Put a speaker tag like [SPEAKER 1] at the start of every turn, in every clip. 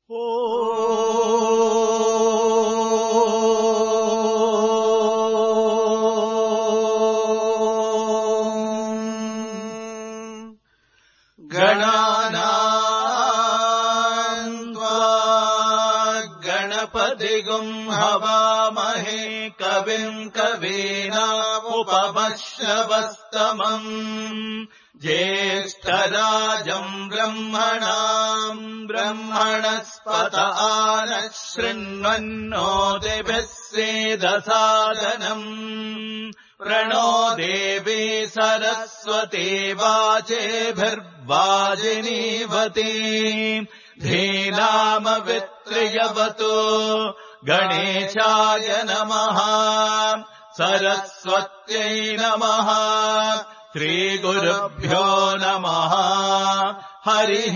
[SPEAKER 1] हवामहे कविम् कवीनामुपमश्रवस्तमम् ज्येष्ठराजम् ब्रह्मणाम् ब्रह्मणस्पत नः शृण्वन्नोतिभिः सेदसादनम् प्रणो देवी सरस्वती वाचेभिर्वाजिनीवती धीनामवित्र्यवतु गणेशाय नमः सरस्वत्यै नमः श्रीगुरुभ्यो नमः हरिः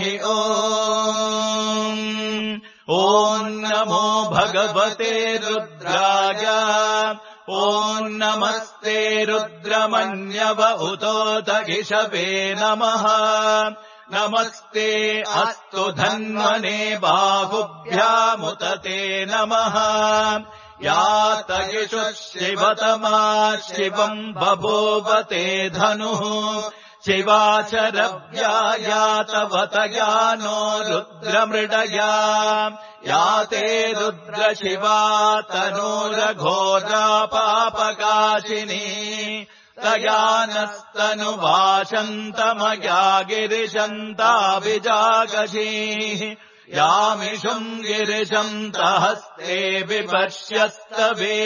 [SPEAKER 1] ॐ नमो भगवते रुद्राय ॐ नमस्ते रुद्रमन्यव उतोतगिषवे नमः नमस्ते अस्तु धन्वने बाहुभ्यामुतते नमः यातगिषुः शिवतमा शिवम् बभूवते धनुः शिवाचरव्या यातवतया नो रुद्रमृडया याते रुद्रशिवा तनूरघोरा पापकाशिनी तया नस्तनुवाशन्तमया गिरिशन्ताभिजागशीः यामिषुम् गिरिशन्तहस्ते विपर्श्यस्तवे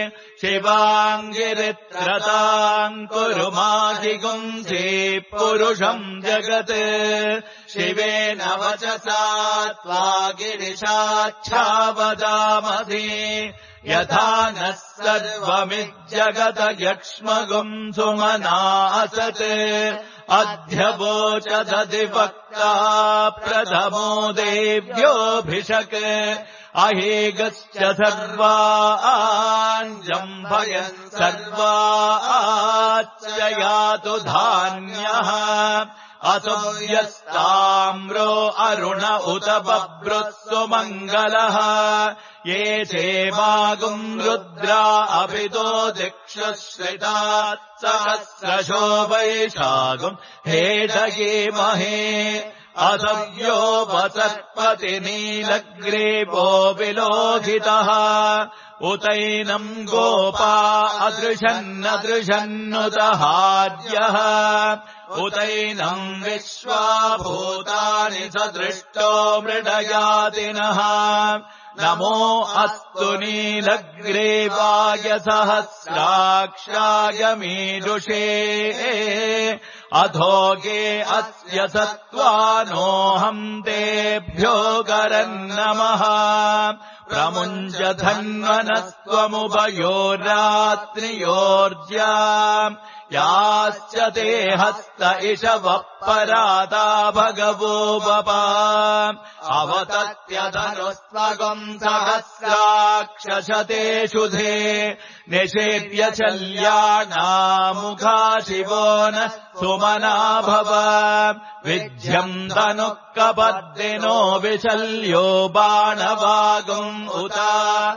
[SPEAKER 1] शिवाङ्गिरित्रताम् कुरु माहिगुंसे पुरुषम् जगत् शिवेन वचसा त्वा गिरिशाच्छावदामसि यथा नः सर्वमिज्जगत यक्ष्मगुम् सुमना असत् अध्यवोचदधिवक्ता प्रथमो देव्योऽभिषक् अहेगश्च सर्वा आञ्जम्भयन् सर्वा आच्च यातु धान्यः असुव्यस्ताम्रो अरुण उत बभ्रुत्सु मङ्गलः ये चेमागुम् रुद्रा अभितो दिक्षश्रितात् सहस्रशो वैशागुम् हेडयेमहे असव्यो वसर्पति नीलग्रीवो विलोहितः उतैनम् गोपा अदृशन्नदृशन्नुतहार्यः उतैनम् विश्वाभूतानि सदृष्टो मृडयातिनः नमो अस्तु नीलग्रीवाय सहस्राक्षाय मीदुषे अधोगे अस्य सत्त्वानोऽहम् तेभ्यो करन्नमः प्रमुञ्चधन्वनस्त्वमुभयोरात्रियोर्ज्या याश्च ते हस्त इषवः पराता भगवो वपा अवतत्यधनुस्त्वगम् सहस्राक्षशतेषु धे निषेव्य चल्यानामुखा शिवो नः सुमना भव विध्यम् धनुः कपद्दिनो विशल्यो बाणवागुम् उता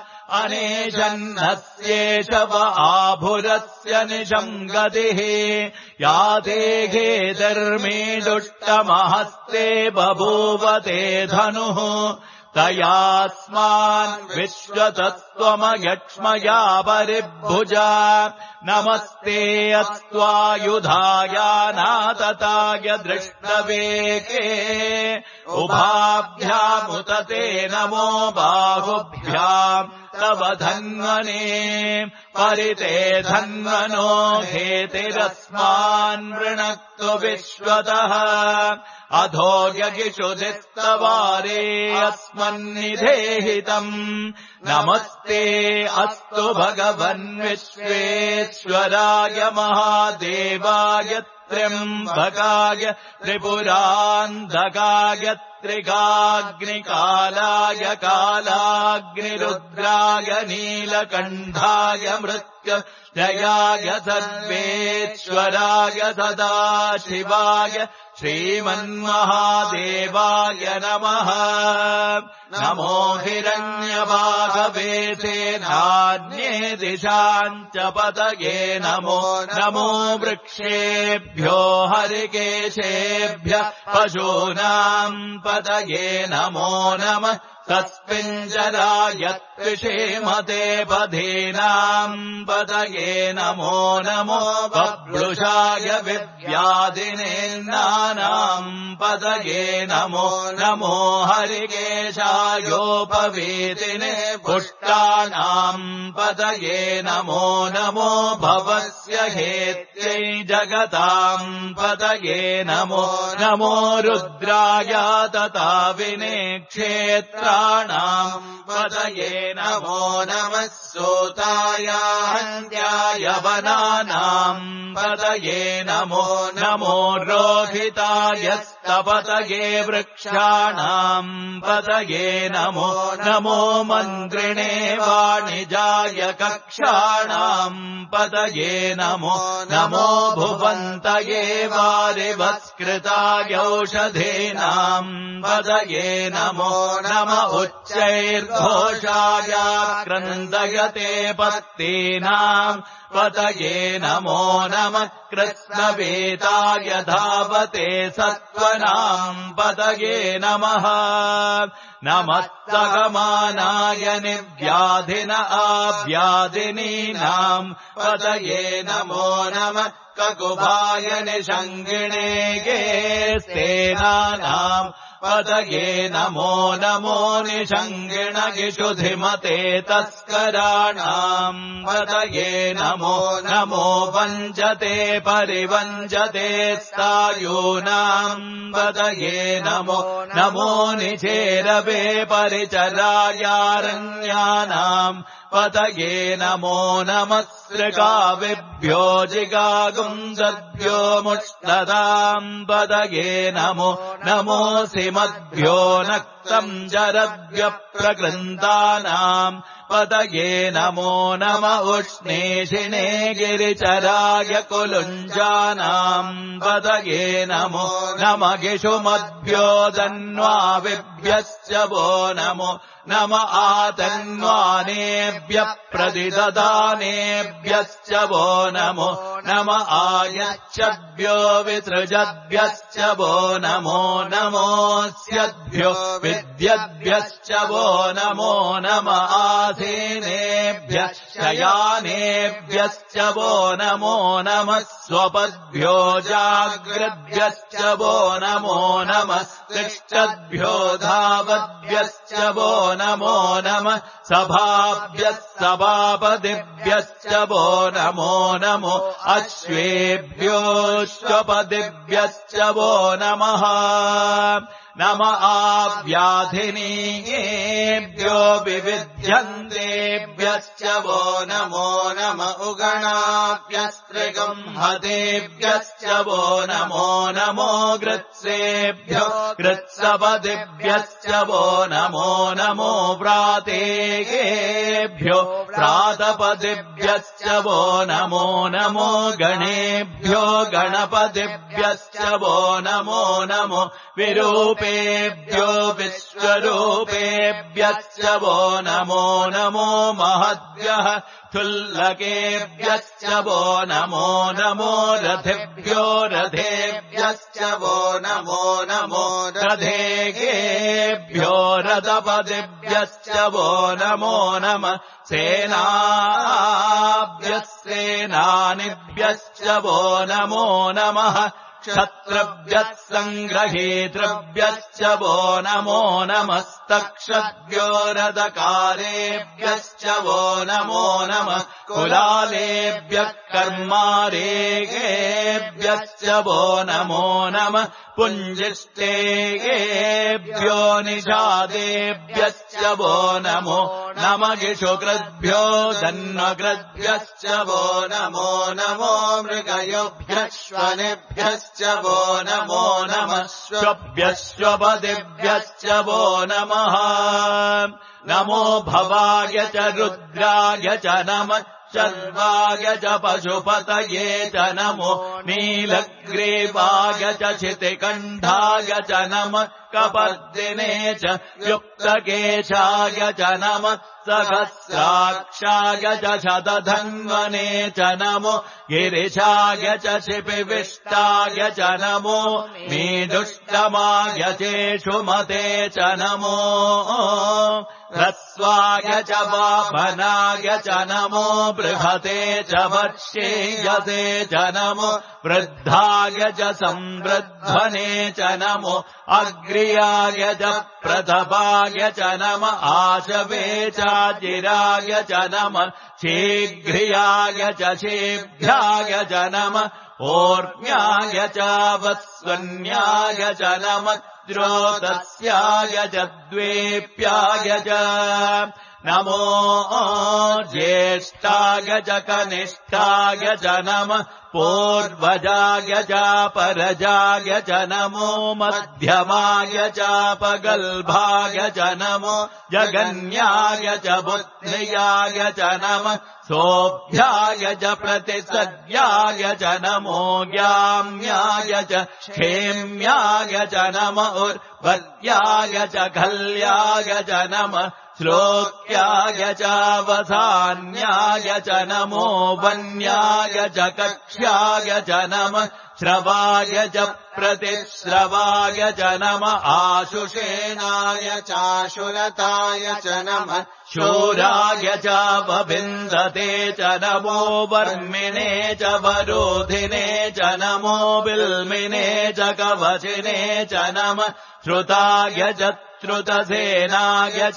[SPEAKER 1] अनेशन्नस्येषव आभुरस्य निशम् गतिः याते घेधर्मे दुष्टमहस्ते बभूवते धनुः तयास्मान् विश्वतस्त्वमयक्ष्मया परिभुजा नमस्ते अस्त्वायुधायानातताय दृष्टवेके उभाभ्यामुतते नमो बाहुभ्याम् तव धन्वने परिते धन्वनो हेतिरस्मान् वृणक्तु विश्वतः अधो यगिषुधिस्तवारे अस्मन्निधेहितम् नमस्ते अस्तु भगवन् विश्वेश्वराय महादेवाय त्र्यम्बकाय त्रिपुरान्धकाय त्रिगाग्निकालाय कालाग्निरुद्राय नीलकण्ठाय मृत्युञ्जयाय सर्वेश्वराय सदाशिवाय श्रीमन्महादेवाय नमः नमो हिरण्यवाहवेते नान्ये दिशाम् च पतये नमो नमो वृक्षेभ्यो हरिकेशेभ्यः पशूनाम् पतये नमो नमः तस्मिञ्जराय त्विषेमते पधीनाम् पतये नमो नमो बभ्रुषाय विव्याधिनेन्नानाम् पतये नमो नमो हरिकेशायोपवीतिने पुष्टानाम् पतये नमो नमो भवस्य हेत्यै जगताम् पतये नमो नमो रुद्राय तथा विनेक्षेत्राणाम् पतये नमो नमः सूताय हन्त्याय वनानाम् पतये नमो नमो रोहिताय स्तपतये वृक्षाणाम् पतये नमो नमो मन्त्रिणे वाणिजाय कक्षाणाम् पतये नमो नमो भुवन्तये वारिवत्स्कृताय औषधीनाम् पतये नमो नम उच्चैर्घोषाय क्रन्दयते पत्तीनाम् पतये नमो नमः कृत्स्नवेताय धावते सत्त्वनाम् पतये नमः नमस्तगमानाय निव्याधिन आव्याधिनीनाम् पतये नमो नमः ककुभाय निषङ्गिणे ये स्तेनानाम् पतये नमो नमो निषङ्गिणगिषुधिमते तस्कराणाम् पतये नमो नमो वञ्चते परिवञ्चते स्थायूनाम् पतये नमो नमो निचेरवे परिचरायारण्यानाम् पतये नमो नमः सृगाविभ्यो जिगागुंसद्भ्यो मुष्टदाम् पतये नमो नमोऽसि मद्भ्यो नक्तम् जरभ्यप्रकृन्तानाम् पतये नमो नम उष्णेशिने गिरिचराय कुलुञ्जानाम् पतये नमो नम गिषुमद्भ्यो दन्वाविभ्यश्च वो नमो नम आतन्वानेभ्यः प्रतिददानेभ्यश्च वो नमो नम आयच्छद्भ्यो विसृजद्भ्यश्च वो नमो नमोऽस्यद्भ्यो विद्यद्भ्यश्च वो नमो नम आसीनेभ्यः शयानेभ्यश्च वो नमो नमः स्वपद्भ्यो जाग्रद्भ्यश्च वो नमो नमः तिष्ठद्भ्यो धावद्भ्यश्च वो नमो नमः सभाभ्यः सभापतिभ्यश्च वो नमो नमो अश्वेभ्योऽश्वपतिभ्यश्च वो नमः नम आव्याधिनीयेभ्यो विविध्यन्तेभ्यश्च वो नमो नम उगणाभ्यस्त्रिगम्हतेभ्यश्च वो नमो नमो गृत्सेभ्यो गृत्सपतिभ्यश्च वो नमो नमो व्रातेभ्यो व्रातपतिभ्यश्च वो नमो नमो गणेभ्यो गणपतिभ्यश्च वो नमो नमो विरूपेभ्यो विश्वरूपेभ्यश्च वो नमो नमो महद्भ्यः थुल्लकेभ्यश्च वो नमो नमो रथेभ्यो रथेभ्यश्च वो नमो नमो रथेभ्यो रथपतिभ्यश्च वो नमो नमः सेनाभ्यः सेनानिभ्यश्च वो नमो नमः क्षत्रभ्यः सङ्ग्रहेतृभ्यश्च वो नमो नमस्तक्षद्भ्यो रदकारेभ्यश्च वो नमो नमः कुलालेभ्यः कर्मारेभ्यश्च वो नमो नमः पुञ्जिष्टेभ्यो निषादेभ्यश्च वो नमो नमः गिषुकृद्भ्यो धन्वकृद्भ्यश्च वो नमो नमो मृगयोभ्यश्वनेभ्यश्च वो नमो नमः श्वभ्यश्वपतिभ्यश्च वो नमः नमो भवाय च रुद्राय च नमः शर्वाय च पशुपतये च नमो नीलग्रीवाय च क्षितिकण्ठाय च नमः कपर्दिने च युक्तकेशाय च नमः सहस्राक्षाय च शतधन्वने च नमो गिरिशाय च शिपिविष्टाय च नमो मीदुष्टमाय चेषुमते च नमो ह्रस्वाय च वामनाय च नमो बृहते च वर्षेयते च नमो वृद्धाय च संवृध्वने च नमो अग्र्याय च प्रथपाय च नम आशवे चाजिराय च नम शीघ्रियाय च शेभ्याय च नम ओर्म्याय च वस्वन्याय च नम द्रोतस्याय च द्वेप्याय च नमो ज्येष्ठाय च कनिष्ठाय च नमः पूर्वजाय च परजाय च नमो मध्यमाय च पगल्भाय च नमो जगन्याय च बुद्ध्याय च नमः सोऽभ्याय च प्रतिसद्याय च नमो ज्ञाम्याय च क्षेम्याय च नम उर्वत्याय च खल्याय च नमः श्लोक्याय च वसान्याय च नमो वन्याय च कक्ष्याय च नमः श्रवाय च प्रतिश्रवाय च नमः आशुषेणाय चाशुरताय च नमः शूराय च वभिन्दते च नमो वर्मिणे च वरोधिने च नमो बिल्मिने च कवचिने च नमः श्रुताय च श्रुतसेनाय च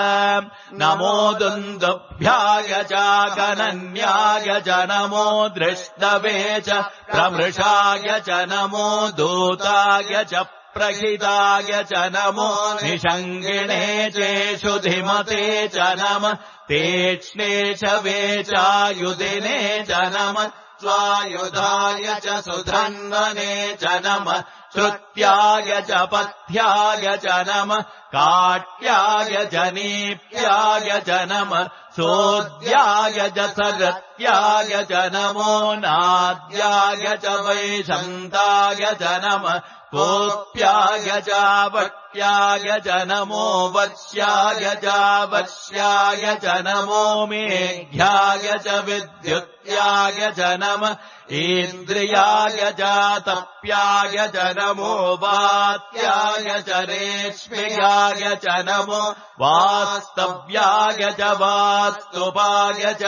[SPEAKER 1] नमो दुन्दुभ्याय च गणन्याय च नमो दृष्टवे च प्रमृषाय च नमो दूताय च प्रहिताय च नमो निषङ्गिणे चेषुधिमते च नमः तीक्ष्णे च वेचायुधिने च नमः स्वायुधाय च सुधन्वने च नमः श्रुत्याय च पथ्याय च नमः काट्याय च नीप्याय च नमः सोद्याय च सरत्याय च नमो नाद्याय च वैशन्ताय च नमः कोप्याय च वट्याय च नमो वश्याय च वश्याय च नमो मेघ्याय च विद्युत्याय च नमः इन्द्रियाय च तप्याय च नमो वात्याय च रेश्म्याय च नमो वास्तव्याय च वास्तुपाय च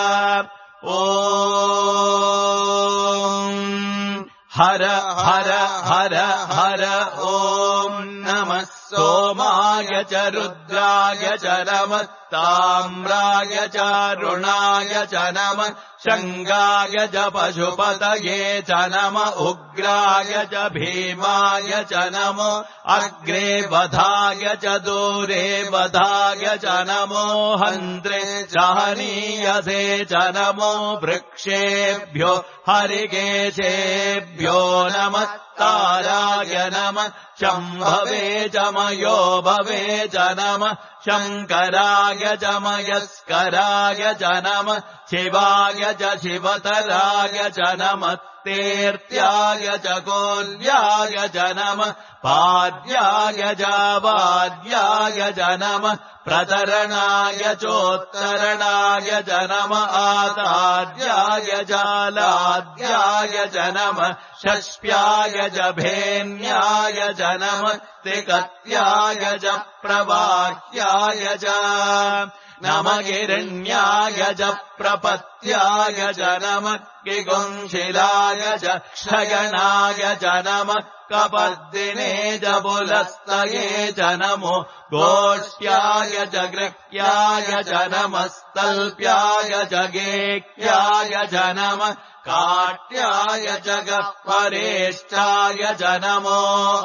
[SPEAKER 1] ॐ हर हर हर हर ॐ नमः सोमाय च रुद्राय च नमः ताम्राय च रुणाय च नमः शङ्गाय च पशुपतये च नमः उग्राय च भीमाय च नमो अग्रे वधाय च दूरे वधाय च नमो हन्त्रे च हनीयसे च नमो वृक्षेभ्यो हरिकेशेभ्यो नमः ताराय नमः शम्भवे च मयो भवे च नमः शङ्कराय च मयस्कराय च नमः शिवाय च शिवतराय च नमः तीर्थ्याय च कोल्याय च नमः पाद्याय च वाद्याय च नमः प्रतरणाय चोत्तरणाय च नमः आतार्याय च लाद्याय च नमः षष्प्याय च भेन्याय च नमः त्रिकत्याय च प्रवाह्याय च नमः गिरण्याय च प्रपत्याय च नमः किगुंशिलाय च क्षयणाय च नमः कपर्दिने च पुलस्तये च नमो गोष्ठ्याय च गृह्याय च नमः स्तल्प्याय च गेह्याय च नमः काट्याय च गह्वरेष्ठाय च नमो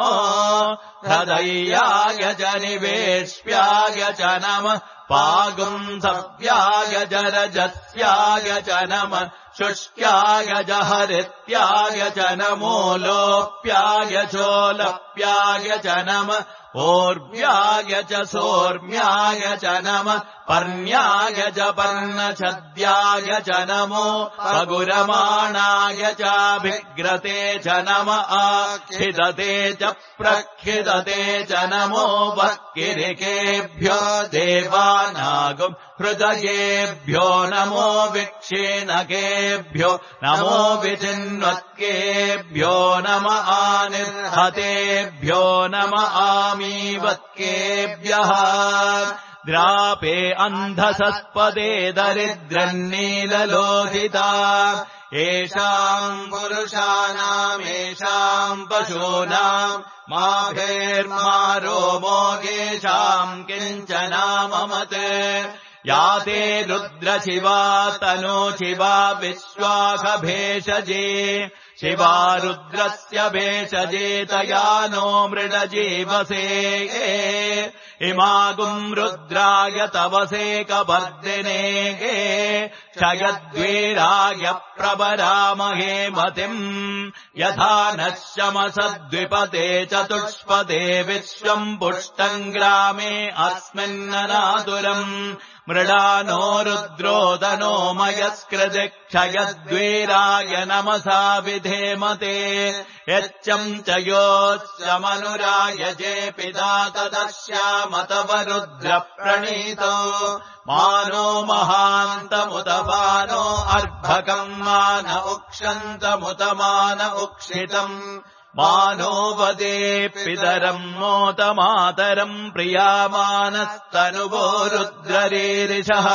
[SPEAKER 1] हृदयाय च निवेश्याय च नमः पागुंसव्याय च रजस्याय च नमः शुष्क्याय जहरित्याय च नमो लोप्याय चोलप्याय च नमः ओर्व्याय च सोर्म्याय च नमः पर्ण्याय च पर्णछद्याय च नमो पगुरमाणाय चाभिग्रते च नमः आखिदते च प्रखिदते च नमो वक्किरिकेभ्यो देवानागम् हृदयेभ्यो नमो विक्षीणकेभ्यो नमो विचिन्वत्केभ्यो नम आनिर्हतेभ्यो नम आमीवत्केभ्यः द्रापे अन्धसस्पदे दरिद्रन्नीललोहिता येषाम् पुरुषाणामेषाम् पशूनाम् माभेर्मारोमो येषाम् किञ्चनाममत् या ते रुद्रशिवा तनोशिवा विश्वाखभेषजे शिवा रुद्रस्य भेषजे तया नो मृडजीवसे इमागुम् रुद्राय तवसे कपर्दिने क्षयद्वीराय प्रवरामहे मतिम् यथा नः शमसद्विपदे चतुष्पदे विश्वम् पुष्टम् ग्रामे अस्मिन्ननातुरम् मृडानो रुद्रोदनो मयस्कृति क्षयद्वीराय नमसा विधेमते यच्चम् च योच्चमनुराय जे पिता तदस्यामतव रुद्रप्रणीतो मानो महान्तमुतपानो अर्भकम् मान उक्षन्तमुत मान उक्षितम् मानो वदे पितरम् मोत मातरम् प्रियामानस्तनुवो रुद्ररीरिषः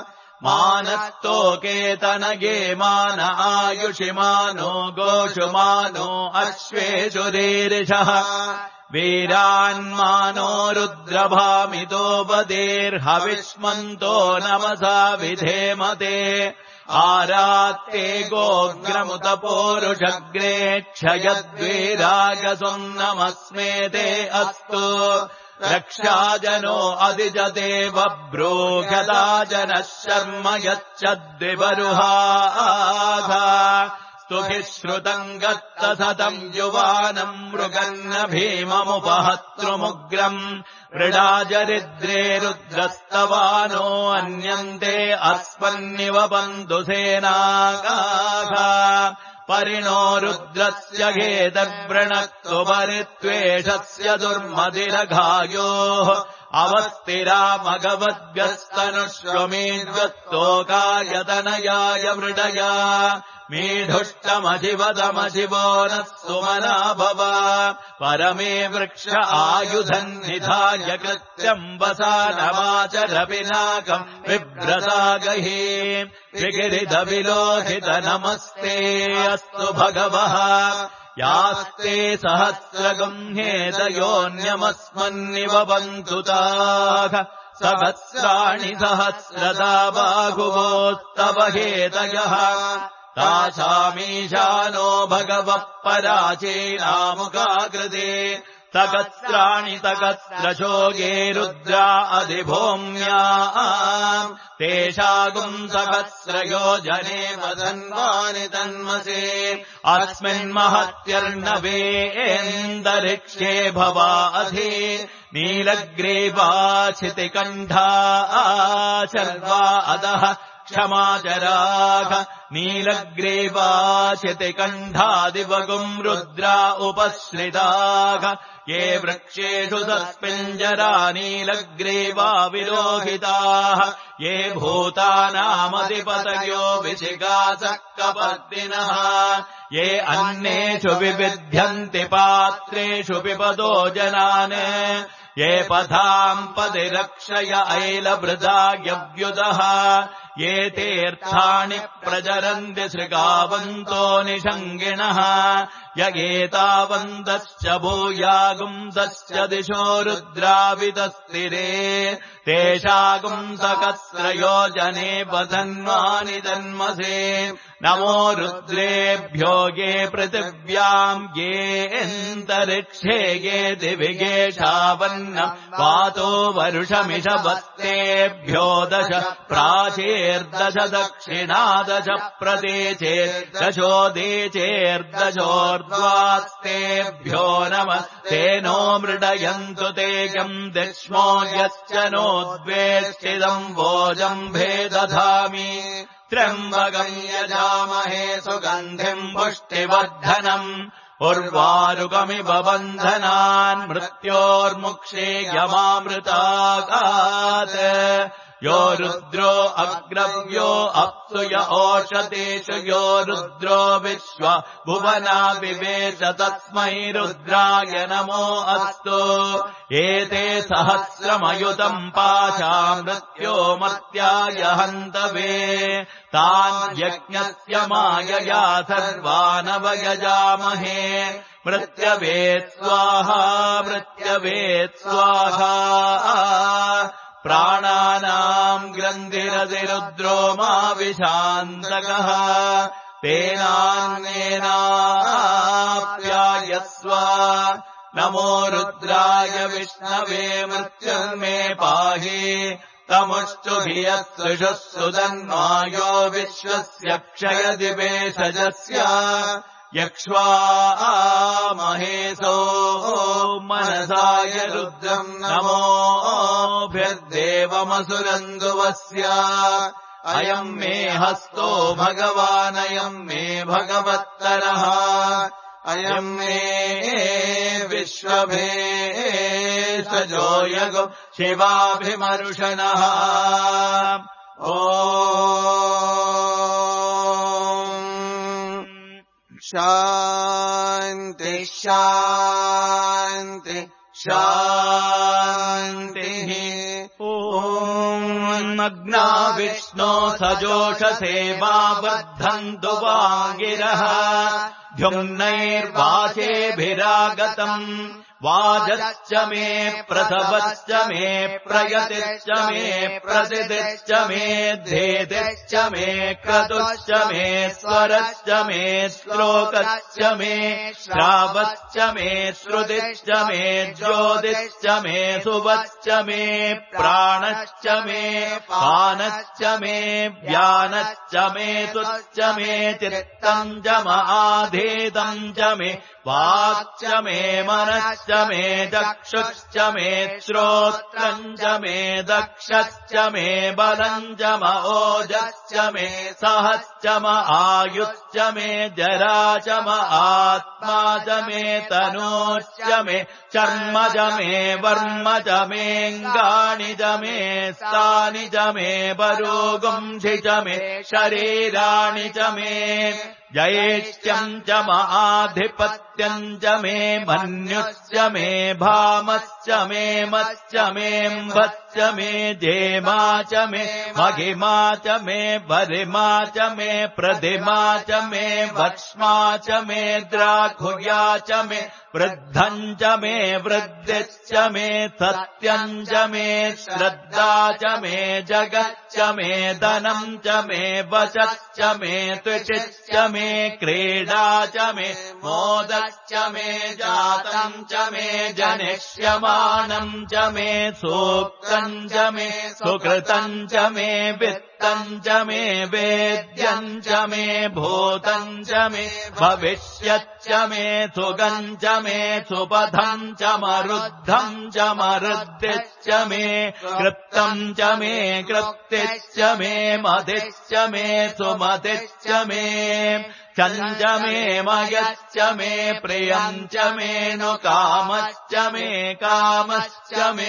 [SPEAKER 1] मानस्तोकेतनगे मान आयुषि मानो गोषु मानो अश्वेषु रीरिषः वीरान्मानो रुद्रभामितो वदेर्हविष्मन्तो नमसा विधेमते आरात्ते गोग्रमुतपोरुषग्रे क्षयद्वीराय नमस्मेते अस्तु रक्षाजनो अधिजते बभ्रूगदा जनः शर्म यच्छद्विबरुहाघ स्तुभिः श्रुतम् गत्तसतम् युवानम् मृगन्न भीममुपहतृमुग्रम् मृडाजरिद्रे रुद्रस्तवानो अन्यन्ते अस्मन्निव बन्धुसेनागाः परिणो रुद्रस्य घेतव्रणक्तु परित्वेषस्य दुर्मदिरघायोः अवस्तिरामगवद्भ्यस्तनुष्वमेद्वत्तोकायतनयाय मृडया मीढुष्टमधिवदमधिवो नः सुमना भव परमे वृक्ष आयुधम् निधाय कृत्यम् वसानवाचरपिनाकम् बिभ्रतागहि विगिरिधविलोहित नमस्ते अस्तु भगवः यास्ते सहस्रगम्हेतयोऽन्यमस्मन्निव बन्धुताः सहस्राणि सहस्रदा बाहुवोस्तव हेतयः तासामीशानो भगवः पराचीनामुखाकृते सहस्राणि सहस्रशो ये रुद्रा अधिभूम्या तेषागुम् सहस्रयोजने वदन्वानि तन्मसे अस्मिन्महत्यर्णवेन्दरिक्षे भवा अधि नीलग्रीवाचितिकण्ठा शर्वा अधः क्षमाचराः नीलग्रीवाचितिकण्ठादिवगुम् रुद्रा उपश्रिताः ये वृक्षेषु तस्मिञ्जरा नीलग्रीवा विलोहिताः ये भूतानामधिपतयो विशिखासः कपर्दिनः ये अन्नेषु विविध्यन्ति पात्रेषु पिबतो जनान् ये पथाम् पदिरक्षय ऐलभृदा यव्युदः ये तीर्थाणि प्रचरन्ति शृगावन्तो निषङ्गिणः य एतावन्तश्च भूयागुंसश्च दिशो रुद्रावितस्तिरे तेषागुम् सहस्रयोजने पतन्वानि तन्मसे नमो रुद्रेभ्यो ये पृथिव्याम् ये अन्तरिक्षे ये दिविगेशावन्न वातो वरुषमिषवस्तेभ्यो दश प्राचे वामदेचेर्दश दक्षिणादश प्रदेचेर्दशोदेचेर्दशोर्ध्वास्तेभ्यो नमः तेनो मृडयन्तु तेजम् दिक्ष्मो यश्च नोद्वेष्टिदम् वोजम्भे दधामि त्र्यम्बकम् यजामहे सुगन्धिम् पुष्टिवर्धनम् उर्वारुकमिव बन्धनान् मृत्योर्मुक्षेयमामृतागात् यो रुद्रो अग्रव्यो अप्सु य ओषतेषु यो रुद्रो विश्व भुवना विवेश तस्मै रुद्राय नमो अस्तु एते सहस्रमयुतम् पाशा मृत्यो मर्त्याय हन्तवे तान् यज्ञस्य मायया सर्वानवयजामहे मृत्यवे स्वाहा मृत्यवे स्वाहा प्राणानाम् ग्रन्थिरतिरुद्रो मा विशान्तकः तेनान्नेनाप्यायस्व नमो रुद्राय विष्णवे मृत्युर्मे पाहि तमुष्टुभियः सुधन्वायो विश्वस्य क्षयदिवेशजस्य यक्ष्वा महेशो मनसाय रुद्रम् नमोऽभ्यर्देवमसुरन्दुवस्य अयम् मे हस्तो भगवानयम् मे भगवत्तरः अयम् मे विश्वभेषजो यगो शिवाभिमर्शनः शान्ति शान्ति शान्तिः नग्ना विष्णो सजोषसेवा वर्धन्तु वागिरः द्युम्नैर्वाचेभिरागतम् वाजश्च मे प्रसवश्च मे प्रयतिश्च मे प्रसिद्धिश्च मे धेतिश्च मे क्रतुश्च मे स्वरश्च मे श्लोकश्च मे श्रावश्च मे श्रुतिश्च मे ज्योतिश्च मे सुवश्च मे प्राणश्च मे पानश्च मे व्यानश्च मे तुश्च मे चित्तम् च महाधेदम् च मे वाक्च मे मनश्च मे चक्षुश्च मे श्रोत्रम् च मे दक्षश्च मे बलम् च ओजश्च मे सहश्च आयुश्च मे जरा च आत्मा च मे तनूश्च मे चर्म च मे वर्म च मेऽङ्गानि च मे स्थानि च मे बरोगुंसि च मे शरीराणि च मे जयेष्यम् च महाधिपत्यम् च मे मन्युश्च मे भामश्च मे मच्च मेऽम्भश्च मे जेमा च मे महिमा च मे वरिमा च मे प्रतिमा च मे भक्ष्मा च मे द्राघुया च मे वृद्धम् च मे वृद्धिश्च मे सत्यम् च मे श्रद्धा च मे जगच्च मे धनम् च मे वचश्च मे त्विषिश्च मे क्रीडा च मे मोदश्च मे जातम् च मे जनिष्यमाणम् च मे सूक्तम् च मे सुकृतम् च मे वित्तम् च मे वेद्यम् च मे भूतम् च मे भविष्यच्च मे सुगम् च मे सुपथम् च मरुद्धम् च मरुद्धिश्च मे कृप्तम् च मे कृप्तिश्च मे मदिश्च मे सुमतिश्च मे चञ्च मे मयश्च मे प्रियम् च मे नु कामश्च मे कामश्च मे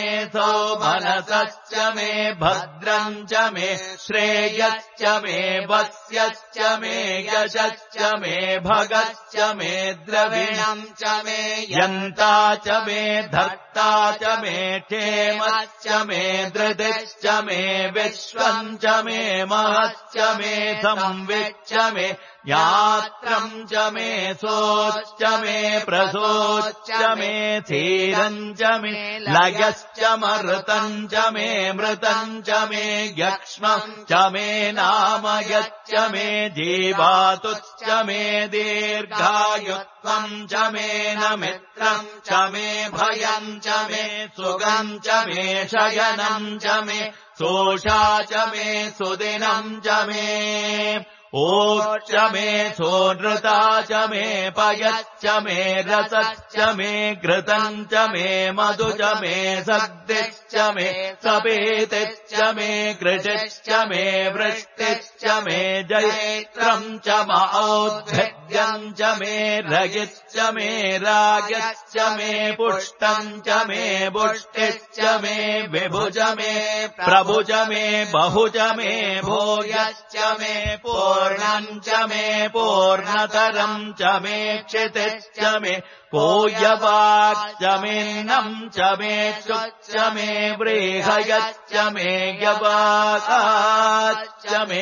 [SPEAKER 1] सौमनसश्च मे भद्रम् च मे श्रेयश्च मे वस्यश्च मे यशश्च मे भगश्च मे द्रविणम् च मे यन्ता च मे धर्ता च मे क्षेमश्च मे धृतिश्च मे विश्वम् च मे महश्च मे संविच्च मे यात्रम् च मे सोच्च मे प्रसोच्च मे धीरम् च मे लयश्च मृतम् च मे मृतम् च मे यक्ष्मम् च मे नाम यच्च मे जीवातुश्च मे दीर्घायुत्वम् च मे न मित्रम् च मे भयम् च मे सुगम् च मे शयनम् च मे सोषा च मे सुदिनम् च मे ओच्च मे सोनृता च मे पयश्च मे रसश्च मे घृतम् च मे मधु च मे सग्दिश्च मे सपेतिश्च मे कृशिश्च मे वृष्टिश्च मे जयत्रम् च मौद्भिद्यम् च मे रयिश्च मे रागश्च मे पुष्टम् च मे पुष्टिश्च मे विभुज मे प्रभुज मे बहुज मे भोजश्च मे पूर्णम् च मे पूर्णतरम् च मे क्षितिश्च मे पोयवाक्च मेन्नम् च मे शुच्च मे व्रीहयश्च मे यवाकाश्च मे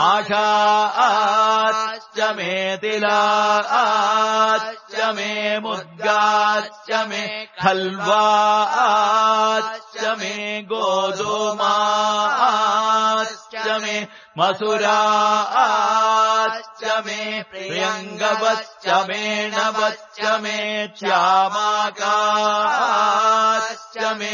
[SPEAKER 1] पाशाश्च मे तिलाश्च मे मुद्गाश्च मे खल्वाश्च मे गोधूमाश्च मे मसुराश्च मे प्रियङ्गवश्च मे नवश्च मे श्यामाकाश्च मे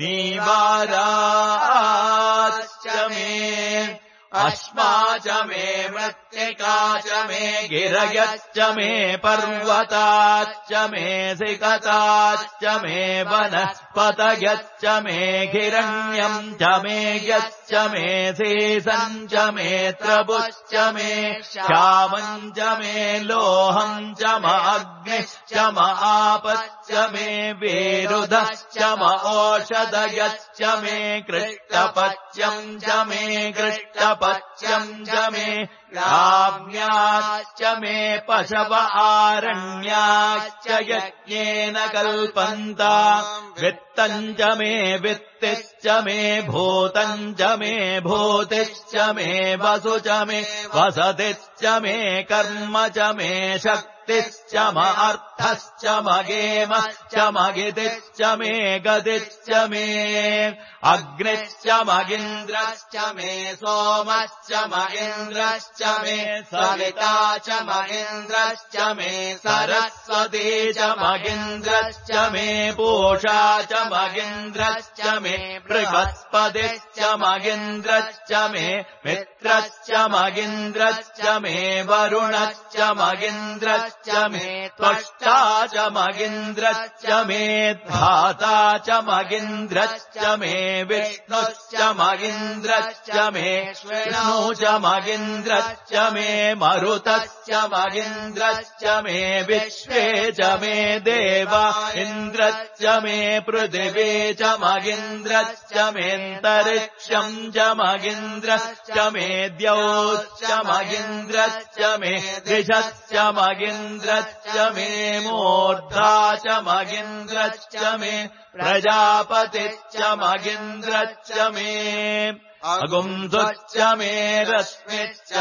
[SPEAKER 1] नीवाराश्च मे अश्मा च मे मृत्तिका च मे गिरयश्च मे पर्वताश्च मे सिकताश्च मे वनस्पतयश्च मे हिरण्यम् च मे यश्च मे शेषम् च मे त्रपुश्च मे श्यामम् च मे लोहम् च अग्निश्च आपश्च मे विरुधश्च ओषधयश्च मे कृष्टपच्यम् च मे कृष्टपच्यम् च मे ग्राम्याश्च मे पशव आरण्याश्च यज्ञेन कल्पन्ता वित्तम् च मे वित्तिश्च मे भूतम् च मे भूतिश्च मे वसु च मे वसतिश्च मे कर्म च मे शक्तिश्च अर्थश्च मगेमश्च मगितिश्च मे गतिश्च मे अग्निश्च मगिन्द्रश्च मे सोमश्च मगिन्द्रश्च मे सविता च मगिन्द्रश्च मे सरस्वती च मगिन्द्रश्च मे पूषा च मगिन्द्रश्च मे बृहस्पतिश्च मगिन्द्रश्च मे मित्रश्च मगिन्द्रश्च मे वरुणश्च मगिन्द्रश्च मे त्वष्टा च मगिन्द्रश्च मे धाता च मगिन्द्रश्च मे विष्णुश्च मगिन्द्रश्च मे विष्णु च मगिन्द्रश्च मे मरुतश्च मगिन्द्रश्च मे विश्वे च मे देवा इन्द्रश्च मे पृथिवी च मगिन्द्रश्च मेऽन्तरिक्षम् च मगिन्द्रश्च मे द्यौश्च मगिन्द्रश्च मे दिशश्च मगिन्द्रश्च मे मूर्धा च मगिन्द्रश्च मे प्रजापतिश्च मगिन्द्रश्च मे अगुंसुश्च मे रश्मिश्च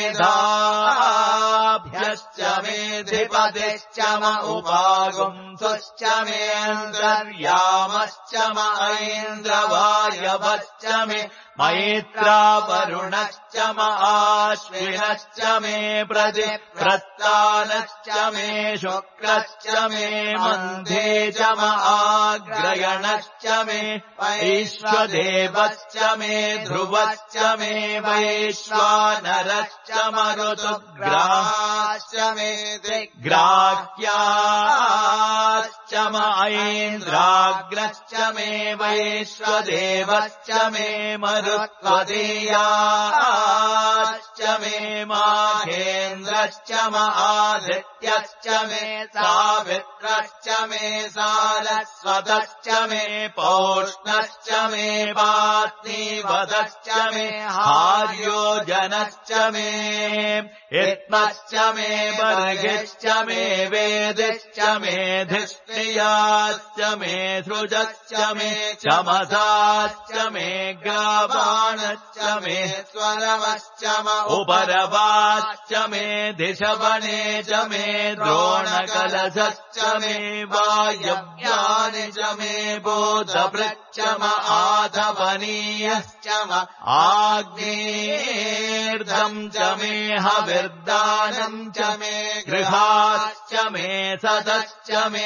[SPEAKER 1] मेधाभ्यश्च मेधिपतिश्च उपागुंसुश्च मेऽन्तर्यामश्च ऐन्द्रवायवश्च मे मैत्रावरुणश्च आश्विनश्च मे प्रतिप्रत्तानश्च मे शुक्रश्च मे मन्धे च आग्रयणश्च मे वैश्वदेवश्च मे ध्रुवश्च मे वैश्वानरश्च मरुतुग्राश्च मे दिग्राह्याश्च ऐन्द्राग्नश्च मे वैश्वदेवश्च मे मरुत्वदीयाश्च मे माघेन्द्रश्च आदित्यश्च मे सावित्रश्च मे सारस्वतश्च मे पौष्णश्च मे पार्थिवदश्च मे हार्योजनश्च मे इत्मश्च मे बर्हिश्च मे वेदिश्च मे धिष्ठियाश्च मे सृजश्च मे चमसाश्च मे गाव बाणश्च मे
[SPEAKER 2] स्वरवश्च म
[SPEAKER 1] उपरवाश्च मे दिशवने च मे द्रोणकलशश्च मे वायव्यानि च मे बोधभृच्च म आधवनीयश्च म आग्नेर्धम् च मे हविर्दानम् च मे गृहाश्च मे सदश्च मे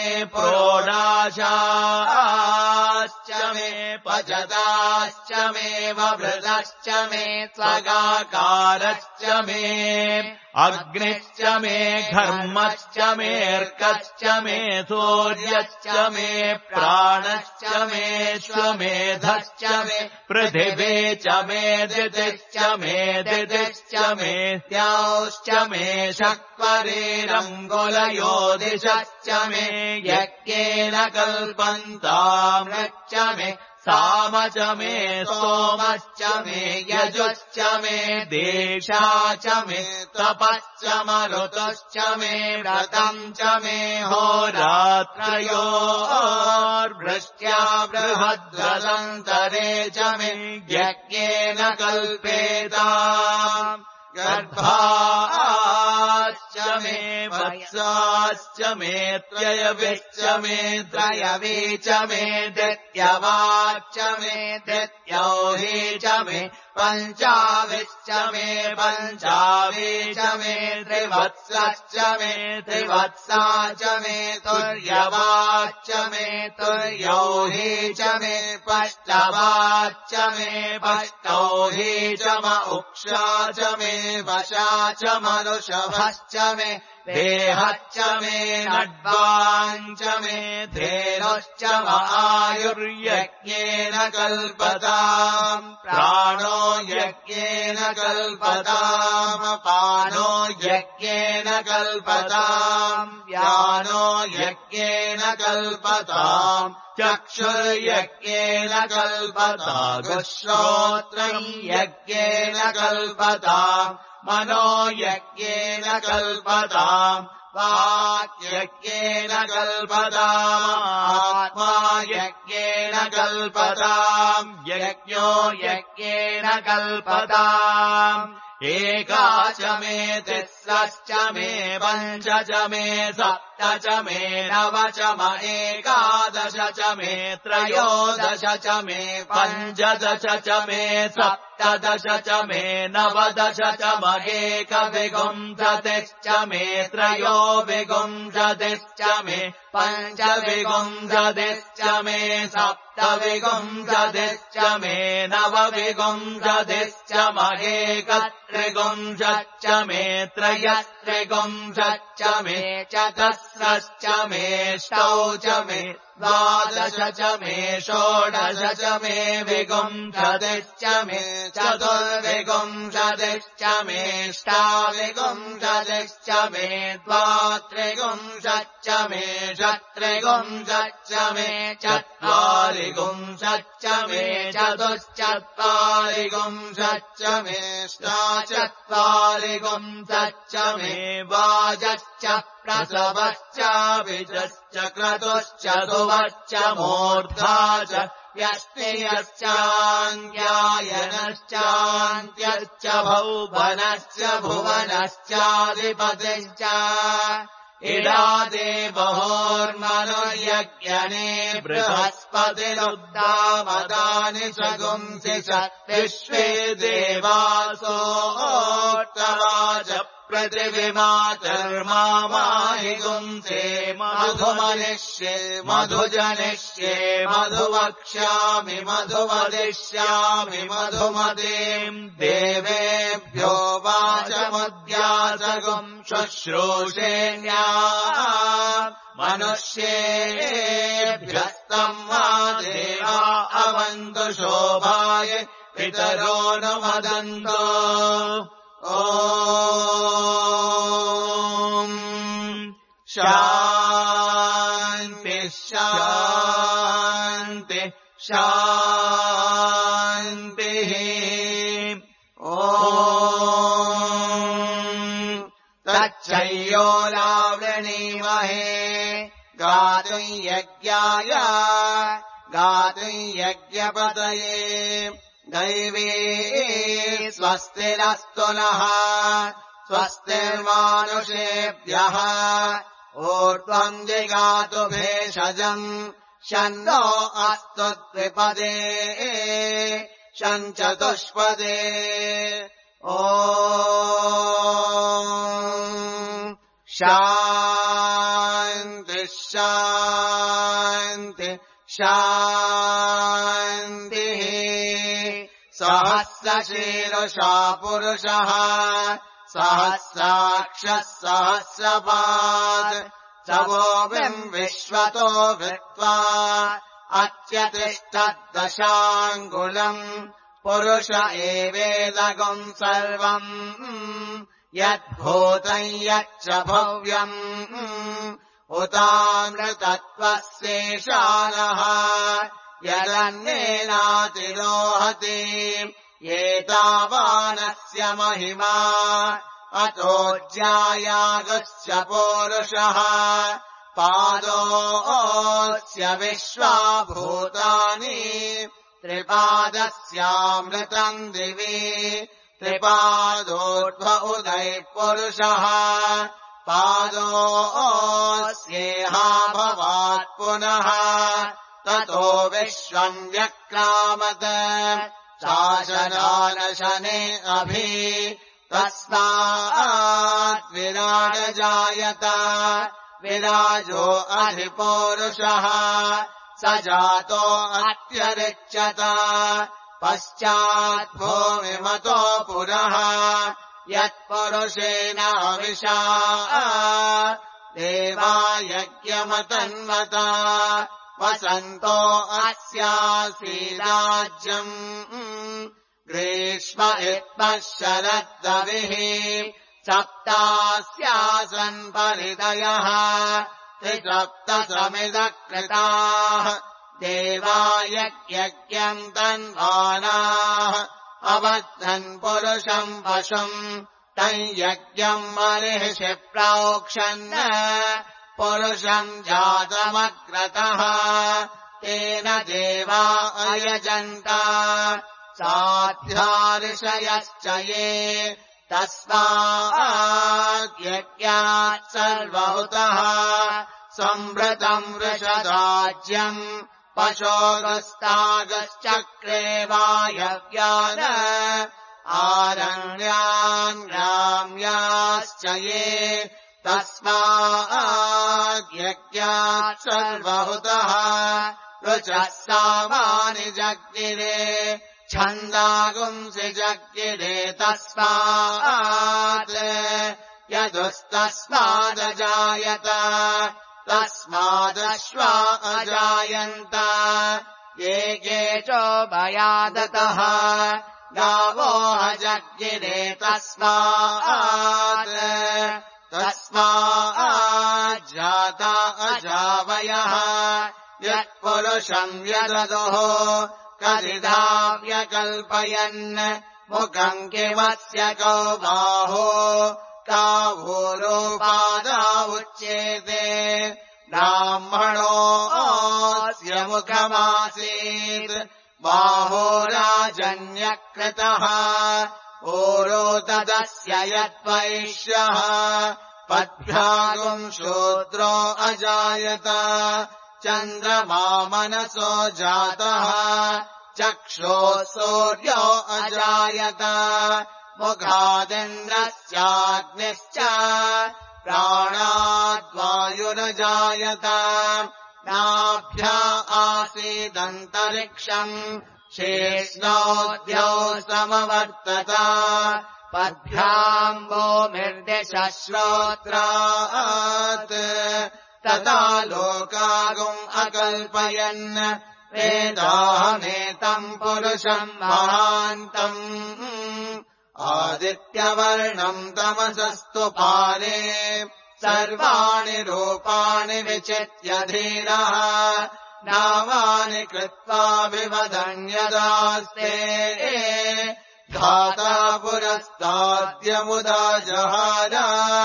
[SPEAKER 1] प्रोडाशाश्च मे पचदाश्च मे ववृतश्च मे स्वगाकारश्च मे अग्निश्च मे घर्मश्च मेऽर्कश्च मे सूर्यश्च मे प्राणश्च मे श्वमेधश्च मे पृथिवी च मे दितिश्च मे दितिश्च मे द्यौश्च मे शक्वरेरङ्गुलयोदिशश्च मे यज्ञेन कल्पन्तामृच्च मे साम च मे सोमश्च मे यजुश्च मे दीक्षा च मे तपश्च मरुतश्च मे व्रतम् च मे होरात्रयोर्वृष्ट्या बृहद्रदन्तरे च मे यज्ञेन कल्पेताम् गर्भाश्च मे वत्साश्च मे त्रयविश्च मे त्रयवी च मे दित्यवाच्च मे दित्यौही च मे पञ्चाविश्च मे पञ्चावी च मे त्रिवत्सश्च मे त्रिवत्सा च मे तुर्यवाच्च मे तुर्यौही च मे पष्टवाच्च मे पष्टौही च म उक्षा च मे वशा च मरुषभश्च मे देहश्च मे नड्वाञ्च मे धेनुश्च म आयुर्यज्ञेन कल्पताम् प्राणो यज्ञेन कल्पताम् पानो यज्ञेन कल्पताम् व्यानो यज्ञेन कल्पताम् चक्षुर्यज्ञेन कल्पताम् श्रोत्रम् यज्ञेन कल्पताम् मनो यज्ञेन कल्पताम् वाक् यज्ञेन कल्पताम् आत्मा यज्ञेन कल्पताम् यज्ञो यज्ञेन कल्पताम् एका च मे तिस्रश्च मे पञ्च च मे सप्त च मे नव च म एकादश च मे त्रयोदश च मे पञ्चदश च मे सप्तदश च मे नवदश च म एकविंशतिश्च मे त्रयोविंशतिश्च मे पञ्चविंशतिश्च मे सप्तविंशतिश्च मे नवविंशतिश्च म एकत्रिंशच्च मे त्रयस्त्रिंशच्च मे चतस्रश्च मे ष्टौ च मे द्वादश च मे षोडश च मे विंशतिश्च मे चतुर्विंशतिश्च मे ष्टाविंशतिश्च मे द्वात्रिंशच्च मे षट्त्रिंशच्च मे चत्वारिंशच्च मे चतुश्चत्वारिंशच्च मे ष्टाचत्वारिंशच्च मे वाजश्च प्रसवश्च विजश्च क्रतुश्च धुवश्च मूर्धा च व्यष्टियश्चान्त्यायनश्चान्त्यश्च भुवनश्च भुवनश्चाधिपतिश्च इडादेवहोर्मनुर्यज्ञने बृहस्पतिरुद्दामदानि सगुंसि विश्वे देवासोऽर्तवाच पृथिवीमातर्माहि गुंसे मधुमनिष्ये मधुजनिष्ये मधुवक्ष्यामि मधुवदिष्यामि मधुमतीम् देवेभ्यो वाचमुद्यासगुम् शुश्रूषेण्या मनुष्येभ्यस्तम् वा देवा अवन्तु शोभाय पितरो न वदन्तु ॐ शान्ति शान्ति शान्तिः ॐ तच्छयोलावृणीमहे गातुम् यज्ञाय गातुम् यज्ञपतये
[SPEAKER 2] दैवी स्वस्तिरस्तु नः स्वस्तिर्मानुषेभ्यः ऊर्ध्वम् जिगातु भेषजम् शन्नो अस्तु द्विपदे शञ्चतुष्पदे ॐ शान्ति शान्ति शान्तिः सहस्रशीर्षा पुरुषः सहस्राक्षः सहस्रपात् सवोऽविम् विश्वतो वृत्वा अत्यतिष्ठद्दशाङ्गुलम् पुरुष एवेदगुम् सर्वम् यद्भूतम् यच्च भव्यम् उतामृतत्वस्येषानः यदन्नेनातिरोहति एतावानस्य महिमा अतो ज्यायागस्य पौरुषः पादोऽस्य विश्वाभूतानि त्रिपादस्यामृतम् दिवि त्रिपादोर्ध्व उदयः पुरुषः पादोऽस्येहा भवात् पुनः ततो विश्वम् व्यक्रामत शासनानशने अभि तस्मात् विराड जायत विराजो अधिपौरुषः स जातो अत्यरिच्यत पश्चात् भूमिमतो पुरः यत्पुरुषेण हविषा देवा यज्ञमतन्वत वसन्तो अस्यासीराज्यम् ग्रीष्म इत्मः शरद्दविः सप्तास्यासन् परिदयः त्रिसप्तसमिदकृताः देवा यज्ञम् तन्वानाः अबद्धन् पुरुषम् पशुम् तम् यज्ञम् मरिषि प्रोक्षन् पुरुषम् जातमग्रतः तेन देवा अयजन्त साध्याऋषयश्च ये तस्मात् यज्ञात् सर्वहुतः संवृतम् वृषदाज्यम् पशोगस्तागश्चक्रे वायव्यान आरण्यान् ग्राम्याश्च ये तस्मात् यज्ञात् सर्वहुतः ऋचः सामानि जग्निरे छन्दागुंसि जग्निरे तस्मात् यदुस्तस्मादजायत तस्मादश्वा अजायन्त ये चोभयादतः गावो अजग्निरे तस्माज्जाता अजावयः यत्पुरुषम् यददोः कदिदाव्यकल्पयन् मुखम् किमस्य कौ बाहो कावूरोपादा उच्येते ब्राह्मणोऽस्य मुखमासीत् बाहो राजन्यकृतः ओरो तदस्य यद्वैश्यः पद्भ्यागुम् शूद्रो अजायत चन्द्रमा मनसो जातः चक्षुः सूर्यो अजायत मुखादिन्द्रस्याग्निश्च प्राणाद्वायुरजायत नाभ्या आसीदन्तरिक्षम् शेष्णोद्यौ समवर्तत पद्भ्याम् भूमिर्दिशश्रोत्रात् तथा लोकागुम् अकल्पयन् वेदाहमेतम् पुरुषम् महान्तम् आदित्यवर्णम् तमसस्तु पारे सर्वाणि रूपाणि विचित्य धीरः नामानि कृत्वा विवदन्यदास्ते धाता पुरस्ताद्यमुदा जहार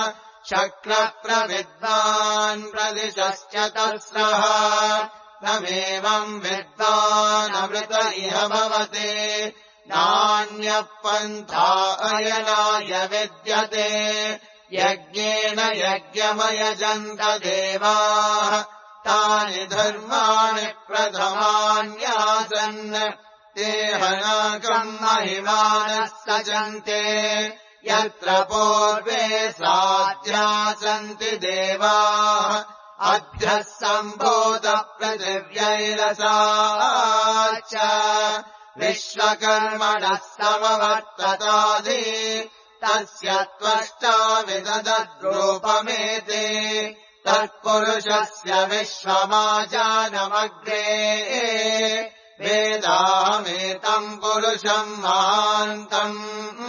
[SPEAKER 2] शक्रप्रविद्वान् प्रदिशश्च तस्रः नमेवम् विद्वानमृत इह भवते नान्यः पन्था अयनाय विद्यते यज्ञेन यज्ञमयजन्त देवाः तानि धर्माणि प्रथमान्यासन् ते हनाकम् महिमानः सजन्ते यत्र पूर्वे साध्यासन्ति देवाः अभ्यः सम्भूतः पृथिव्यैरसाच्च विश्वकर्मणः समवर्ततादि तस्य त्वष्टा विददद्रूपमेते तत्पुरुषस्य विश्वमाजानमग्रे वेदाहमेतम् पुरुषम् महान्तम्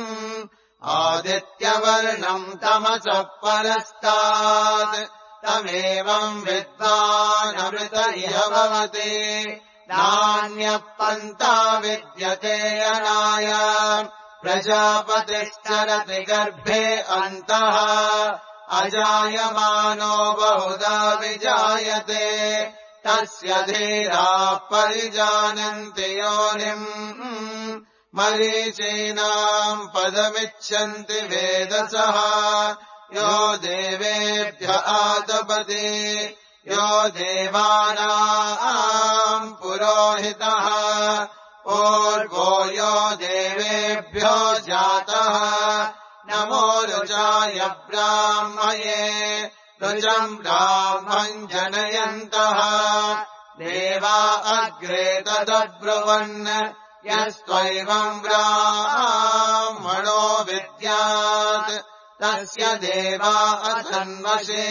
[SPEAKER 2] आदित्यवर्णम् तमसः परस्तात् तमेवम् विद्वानमृत इह भवति नान्यः पन्था विद्यते अनाय प्रजापतिश्चरति गर्भे अन्तः अजायमानो बहुधा विजायते तस्य धीराः परिजानन्ति योनिम् मरीचीनाम् पदमिच्छन्ति वेदसः यो देवेभ्य आतपति यो देवानाम् पुरोहितः पूर्वो यो देवेभ्यो जातः नमो रुचाय ब्राह्मये रुजम् ब्राह्मम् जनयन्तः देवा अग्रे तदब्रुवन् यस्त्वैवम् ब्राह्मणो विद्यात् तस्य देवा असन्वशे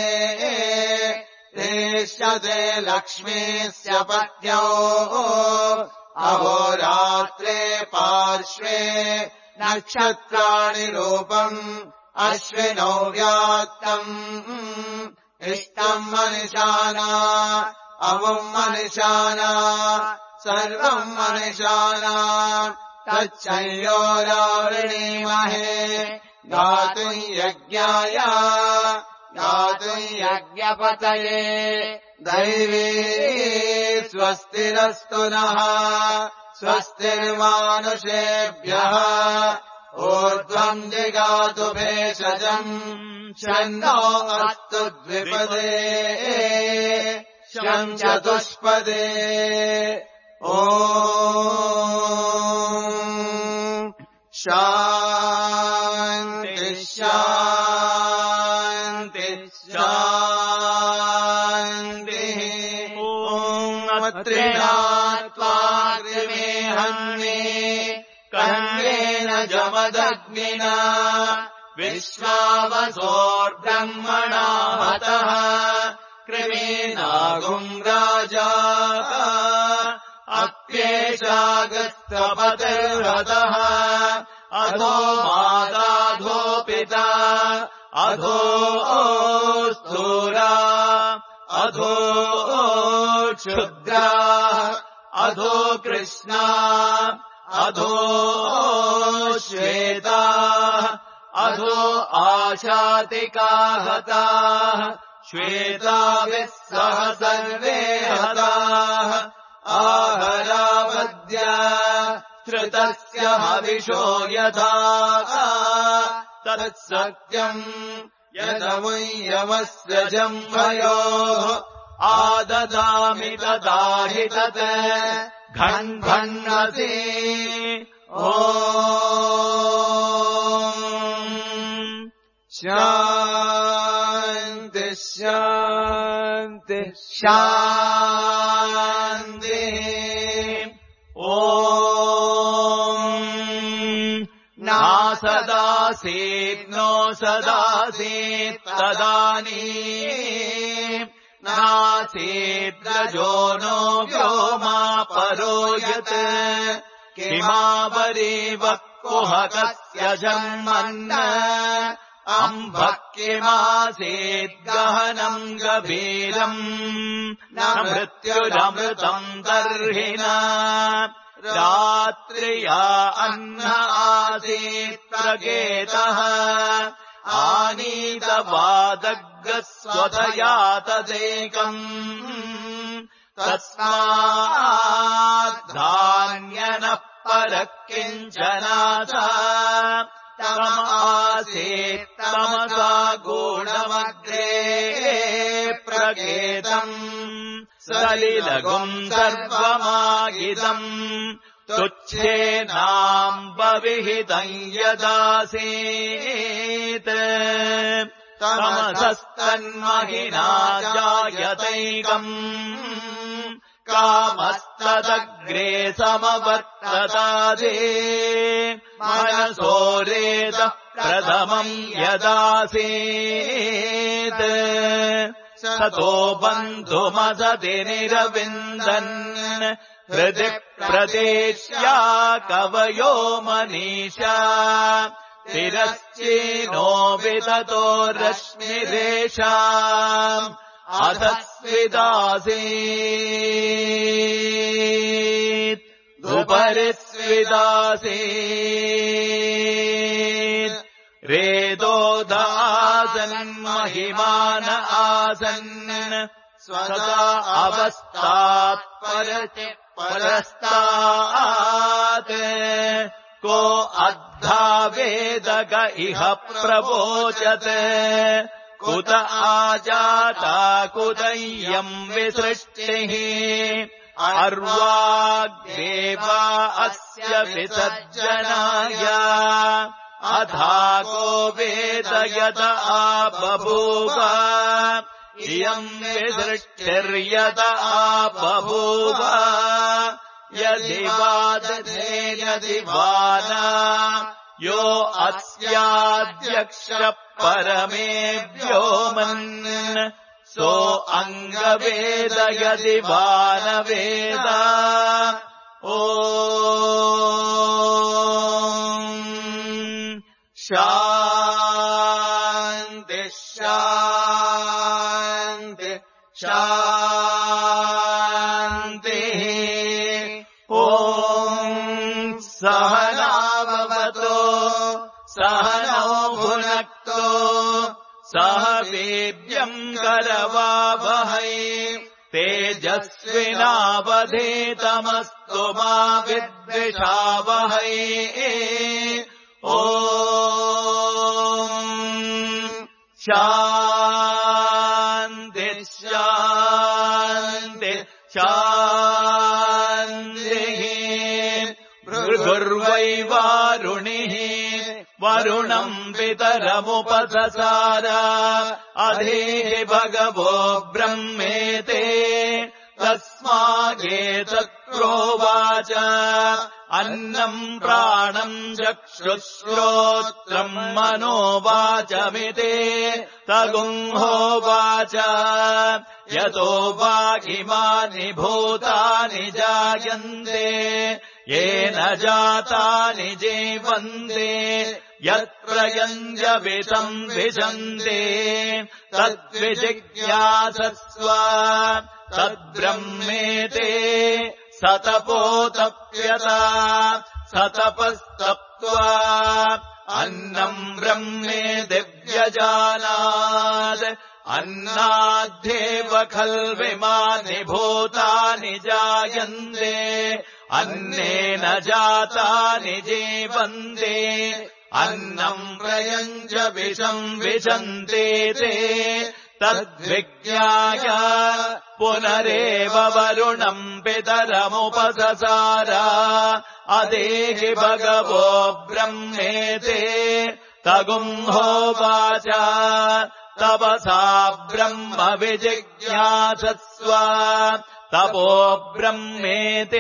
[SPEAKER 2] रेष्यते लक्ष्मीस्य पत्न्यो अहोरात्रे पार्श्वे नक्षत्राणि रूपम् अश्विनौ व्यात्तम् इष्टम् मनिषाना अमुम् मनिषाना सर्वम् मनिषाना तच्चयोरावृणीमहे गातुम् यज्ञाय गातुम् यज्ञपतये दैवी स्वस्तिरस्तु नः स्वस्तिर्मानुषेभ्यः ऊर्ध्वम् जिगातु भेषजम् शन्नो अस्तु द्विपदे शम् चतुष्पदे ॐ शान्ति शान्ति शान्तिः ॐ त्रिणात्वाग्निमेहन्ये कण्वेन जमदग्निना विश्वावसोर्ब्रह्मणा हतः कृमेनागुम् राजा अप्येषागस्तपतिर्हतः अधो माताधो पिता अधो स्थूरा अधो क्षुद्रा अधो कृष्णा अधो श्वेता अधो आशातिका हताः श्वेताभिः सह सर्वे हताः आहरावद्य श्रुतस्य हविषो यथा तत्सत्यम् यदमुय्यमस्य जम्भयोः आददामि ददाहि तत् घन्घन्नति ॐ शान्ति शान्ति शान्तिः ॐ नासदासीत् नो सदासीत् तदानीम् नासीद्रजो नो व्योमा परो यत् किमावरीवक्कुहकस्य जन्मन्न अम्भः किमासीद्गहनम् गभीरम् न मृत्युरमृतम् दर्हिण रात्र्या अन्न आसीत् प्रकेतः आनीतवादग्रस्वतया तदेकम् तस्माद्धान्यनः
[SPEAKER 1] परः किञ्चनाथा तमासीत् तमसा गूढमग्रे प्रकेतम् सलिलगुम् सर्वमागितम् तुच्छेनाम्बविहितम् यदासीत् तमसस्तन्महिना जायतैकम् कामस्तदग्रे समवर्ततादे मनसोरेतः प्रथमम् यदासीत् सतो बन्धुमसति निरविन्दन् हृदि प्रदेश्या कवयो मनीषा तिरश्चीनो विततो रश्मिरेषाम् अधस्विदासीत् उपरिस्विदासीत् रेदोदासन् महिमान आसन् स्वदा अवस्थात् परस्तात् को अद्धा वेदक इह प्रवोचत् कुत आजाता कुतय्यम् विसृष्टिः अर्वाग्देवा अस्य विसर्जनाय अथाको वेदयत आबभूव इयम् विसृष्टिर्यत आबभूव यदि वा दधे यदि वा न यो अस्याध्यक्ष परमे व्योमन् सो अङ्गवेद यदि वा न वेद ॐ शान्ति शान्ति शान्तिः ॐ सहनाववतो सहनौ भुनक्तो सह वीर्यम् करवावहै तेजस्विनावधीतमस्तु मा विद्विषावहै ॐ शान्ति शान्ति शान्तिः भृगुर्वै वारुणिः वरुणम् पितरमुपससार अधीः भगवो ब्रह्मेते तस्मागेतत्प्रोवाच अन्नम् प्राणम् चक्षुश्रोत्रम् मनोवाचमिते तगुंहोवाच यतो वा इमानि भूतानि जायन्ते येन जातानि जीवन्ते यत्प्रयञ्जविषम् विशन्ते तद्विजिज्ञासस्व तद्ब्रह्मेते सतपोतप्यता सतपस्तप्त्वा अन्नम् ब्रह्मे दिव्यजानात् अन्नाद्धेव खल्विमानि भूतानि जायन्ते अन्नेन जातानि जीवन्ते अन्नम् प्रयञ्च विषम् विशन्ते ते तद्विज्ञाय पुनरेव वरुणम् पितरमुपससार अदेहि भगवो ब्रह्मेते तगुंहोवाच तपसा ब्रह्म विजिज्ञासस्व तपो ब्रह्मेते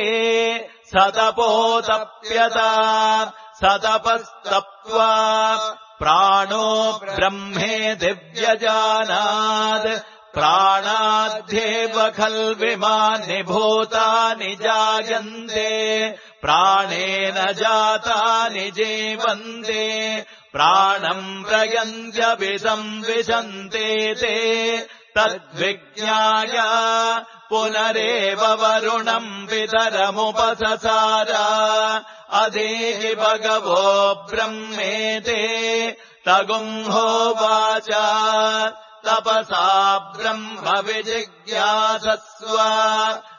[SPEAKER 1] सतपोतप्यता सतपस्तप्त्वा प्राणो ब्रह्मे दिव्यजानात् प्राणाद्धेव खल्विमानि भूतानि जायन्ते प्राणेन जातानि जीवन्ते प्राणम् प्रयन्त्य विषम् विशन्ते ते तद्विज्ञाय पुनरेव वरुणम् पितरमुपससार अदेहि भगवो ब्रह्मेते तगुंहोवाच तपसा ब्रह्म विजिज्ञासस्व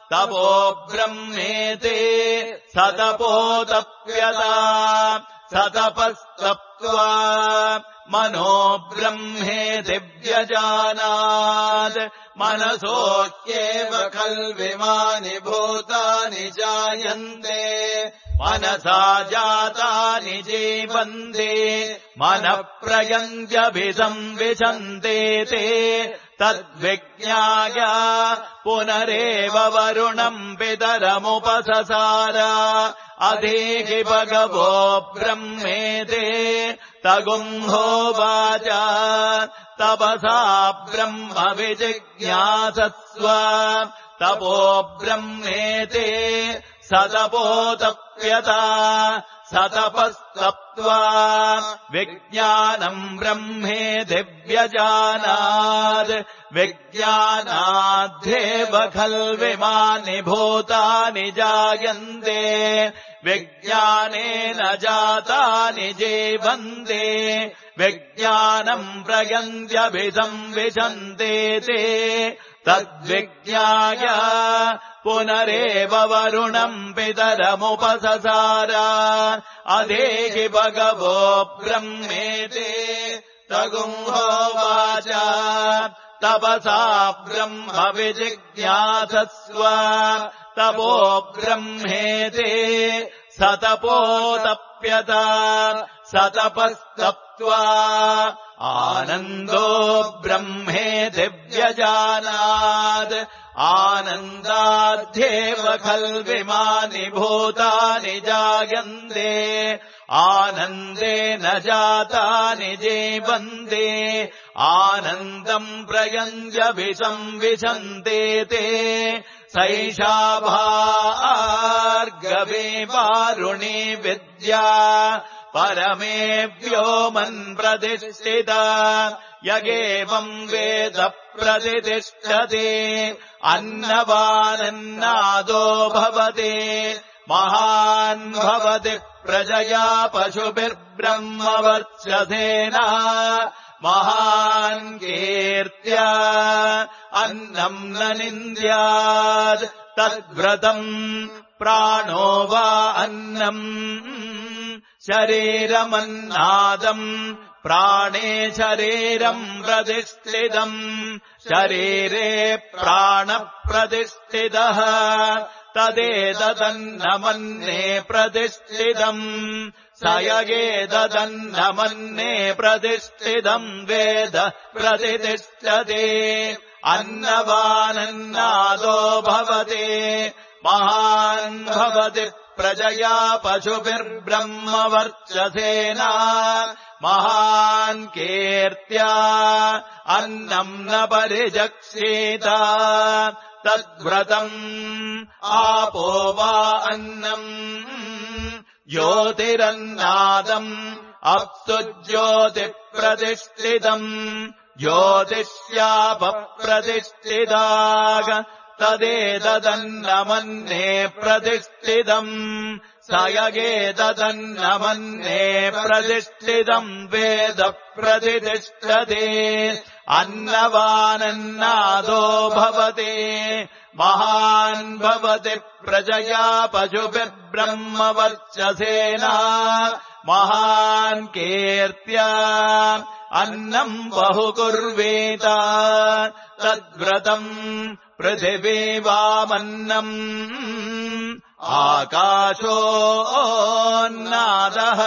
[SPEAKER 1] तपो ब्रह्मेते सतपोतप्यता सतपस्तप्त्वा मनो ब्रह्मेति व्यजानात् मनसोऽप्येव खल्विमानि भूतानि जायन्ते मनसा जातानि जीवन्ते मनः प्रयन्त्यभिसंविशन्ते ते तद्विज्ञाय पुनरेव वरुणम् पितरमुपससार अधीहि भगवो ब्रह्मेते तगुंहोवाच तपसा ब्रह्म विजिज्ञासस्व तपो ब्रह्मेते सतपोतप्यता सतपस्तप्त्वा विज्ञानम् ब्रह्मेति व्यजानात् विज्ञानाद्धेव खल्विमानि भूतानि जायन्ते विज्ञानेन जातानि जीवन्ते विज्ञानम् प्रयन्त्यभिसंविशन्ते ते तद्विज्ञाय पुनरेव वरुणम् पितरमुपससार अधीहि भगवो ब्रह्मेते तगुंहोवाच तपसा ब्रह्म विजिज्ञासस्व तपो ब्रह्मेते सतपोतप्यता सतपस्तप्त्वा आनन्दो ब्रह्मेति व्यजानात् आनन्दाध्येव खल्विमानि भूतानि जायन्ते आनन्देन जातानि जीवन्ते आनन्दम् प्रयन्त्यभिसंविशन्ते ते सैषा भार्गवे वारुणी विद्या परमे व्योमन् प्रतिष्ठिता यगेवम् वेद प्रतिष्ठते अन्नवानन्नादो भवति महान् भवति प्रजया पशुभिर्ब्रह्मवर्चसेन महान् कीर्त्या अन्नम् न निन्द्यात् तद्व्रतम् प्राणो वा अन्नम् शरीरमन्नादम् प्राणे शरीरम् प्रतिष्ठितम् शरीरे प्राणप्रतिष्ठितः तदेतदन्नमन्ने प्रतिष्ठितम् स यगेतदन्नमन्ने प्रतिष्ठितम् वेद प्रतिष्ठते अन्नवानन्नादो भवति महान् भवति प्रजया पशुभिर्ब्रह्मवर्चसेन महान् कीर्त्या अन्नम् न परिजक्षेत तद्व्रतम् आपो वा अन्नम् ज्योतिरन्नादम् अप्सु ज्योतिप्रतिष्ठितम् ज्योतिष्यापप्रतिष्ठिताग तदेतदन्नमन्ने प्रतिष्ठितम् स यगेतदन्नमन्ने प्रतिष्ठितम् वेद प्रतिष्ठते अन्नवानन्नादो भवति महान् भवति प्रजया पशुभिर्ब्रह्मवर्चसेन महान् कीर्त्या अन्नम् बहुकुर्वेत तद्व्रतम् पृथिवी वामन्नम् आकाशोऽन्नादः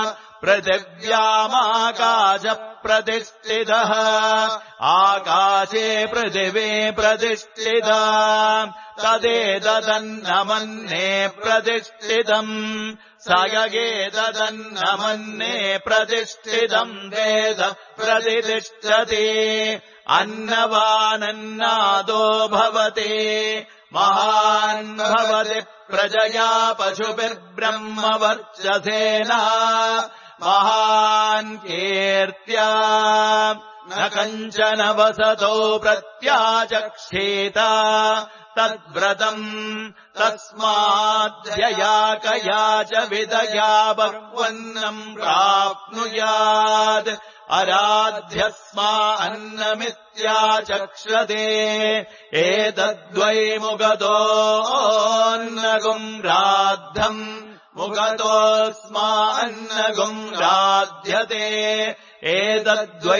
[SPEAKER 1] पृथिव्यामाकाशप्रतिष्ठितः आकाशे पृथिवी प्रतिष्ठिता तदेतदन्नमन्ने प्रतिष्ठितम् स यगेतदन्नमन्ने प्रतिष्ठितम् वेद प्रतिष्ठते अन्नवानन्नादो भवति महान् भवति प्रजया पशुभिर्ब्रह्मवर्चसेन महान् कीर्त्या न कञ्चन वसतो प्रत्याचक्षेत तद्व्रतम् तस्माद्यया कया च विदया बह्वन्नम् प्राप्नुयात् अराध्यस्मा अन्नमित्याचक्षते एतद्वै मुगतोऽन्नगुम् राद्धम् मुगतोऽस्मा अन्नगुम् राध्यते एतद्वै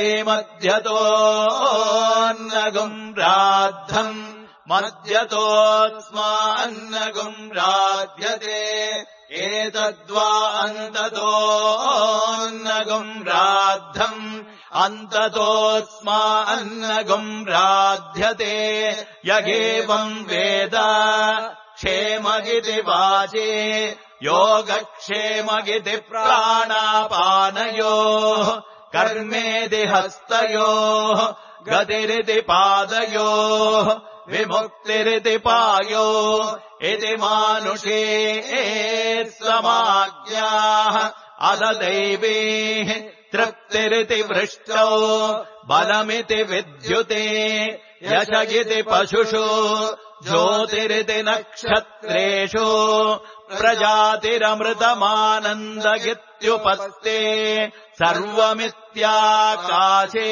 [SPEAKER 1] मध्यतोऽन्नगुम् राद्धम् मध्यतोऽस्मा अन्नगुम् राध्यते एतद्वा अन्ततोऽन्नगुम् राद्धम् अन्ततोऽस्मा अन्नगुम् राध्यते यगेवम् वेद क्षेमगिति वाचे योगक्षेमगिति प्राणापानयोः कर्मेति हस्तयोः गतिरिति पादयोः विमुक्तिरिति पायो इति मानुषे समाज्ञाः अददैवीः तृप्तिरिति वृष्टौ बलमिति विद्युते यशगिति पशुषु ज्योतिरिति नक्षत्रेषु प्रजातिरमृतमानन्दगित्युपस्ते सर्वमित्याकाशे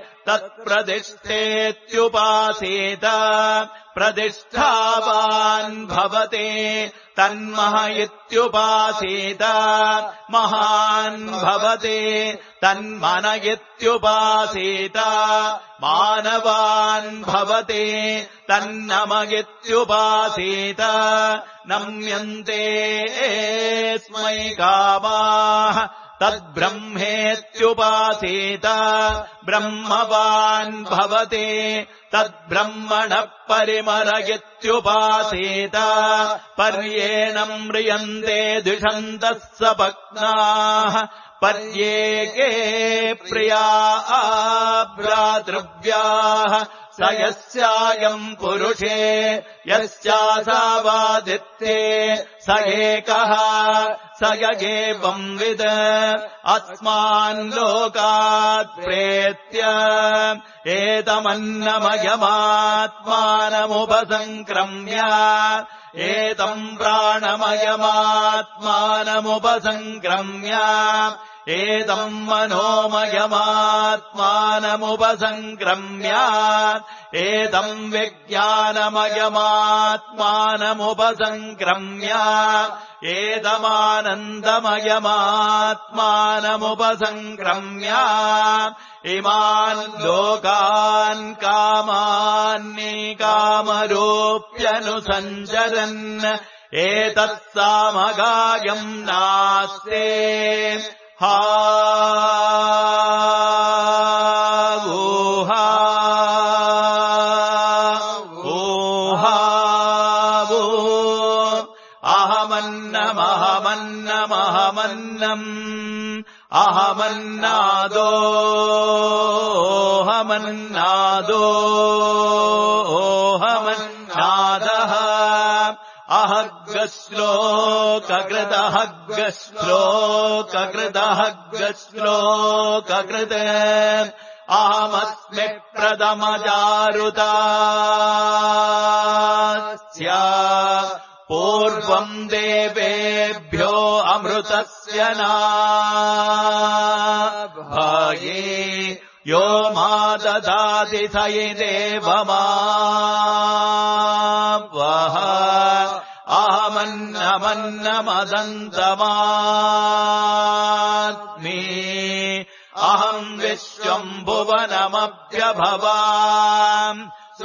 [SPEAKER 1] तत्प्रतिष्ठेत्युपासीत प्रतिष्ठावान् भवते तन्मह इत्युपासीत महान् भवते तन्मन इत्युपासीत मानवान् भवते तन्नम इत्युपासीत नम्यन्ते स्मै कामाः तद्ब्रह्मेत्युपासीत ब्रह्मवान् भवते तद्ब्रह्मणः परिमर इत्युपासीत पर्येण म्रियन्ते द्विषन्तः सपत्नाः पर्येके प्रिया भ्रातृव्याः स यस्यायम् पुरुषे यस्यासावादित्ये स एकः स यगेवंविद अस्मान् लोकात् प्रेत्य एतमन्नमयमात्मानमुपसङ्क्रम्य एतम् प्राणमयमात्मानमुपसङ्क्रम्य एतम् मनोमयमात्मानमुपसङ्क्रम्य एतम् विज्ञानमयमात्मानमुपसङ्क्रम्य एतमानन्दमयमात्मानमुपसङ्क्रम्य इमान् लोकान् कामान्निकामरूप्यनुसञ्चरन् एतत्सामगायम् नास्ते वोहा अहमन्नमहमन्नमहमन्नम् अहमन्नादोऽहमन्नादः अहग्गश्लोककृतहग्गश्लोककृतहग्गश्लोककृत अहमस्मि प्रथमजारुतास्य पूर्वम् देवेभ्यो अमृतस्य नाभाये यो मा ददाति स देवमावः अहमन्नमन्नमदन्तमात्मी अहम् विश्वम् भुवनमभ्यभवाम्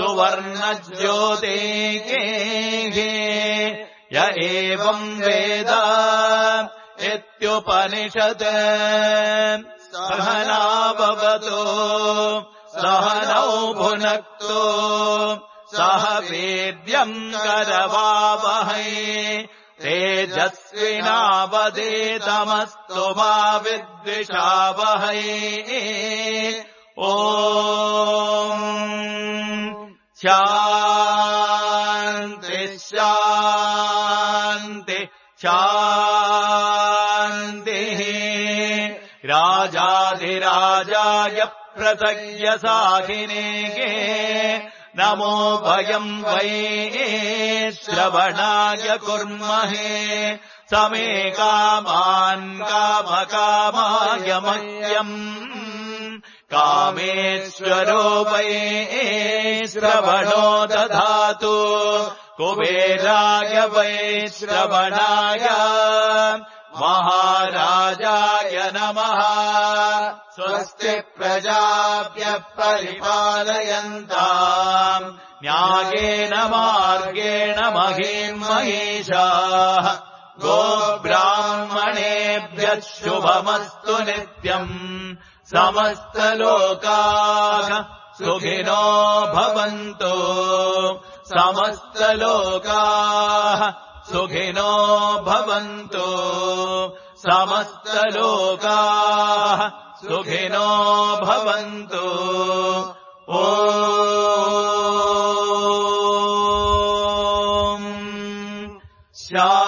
[SPEAKER 1] सुवर्णज्योतेः य एवम् वेद इत्युपनिषत् सहनाववतु सहनौ भुनक्तु सह वीर्यम् करवावहै तेजस्विनावधीतमस्तु मा विद्विषावहै ॐ शान्ति शान्ति शान्तिः राजाधिराजाय प्रसह्य साहिनेः नमो वयम् वै श्रवणाय कुर्महे समे कामान् कामकामाय मह्यम् कामेश्वरो वै श्रवणो दधातु कुबेराय वै श्रवणाय महाराजाय नमः स्वस्ति प्रजाभ्यः परिपालयन्ताम् न्यायेन मार्गेण महीम् महिषाः गोब्राह्मणेभ्यः शुभमस्तु नित्यम् समस्तलोकाः सुखिनो भवन्तु समस्तलोकाः सुखिनो भवन्तु समस्तलोकाः सुखिनो भवन्तु ॐ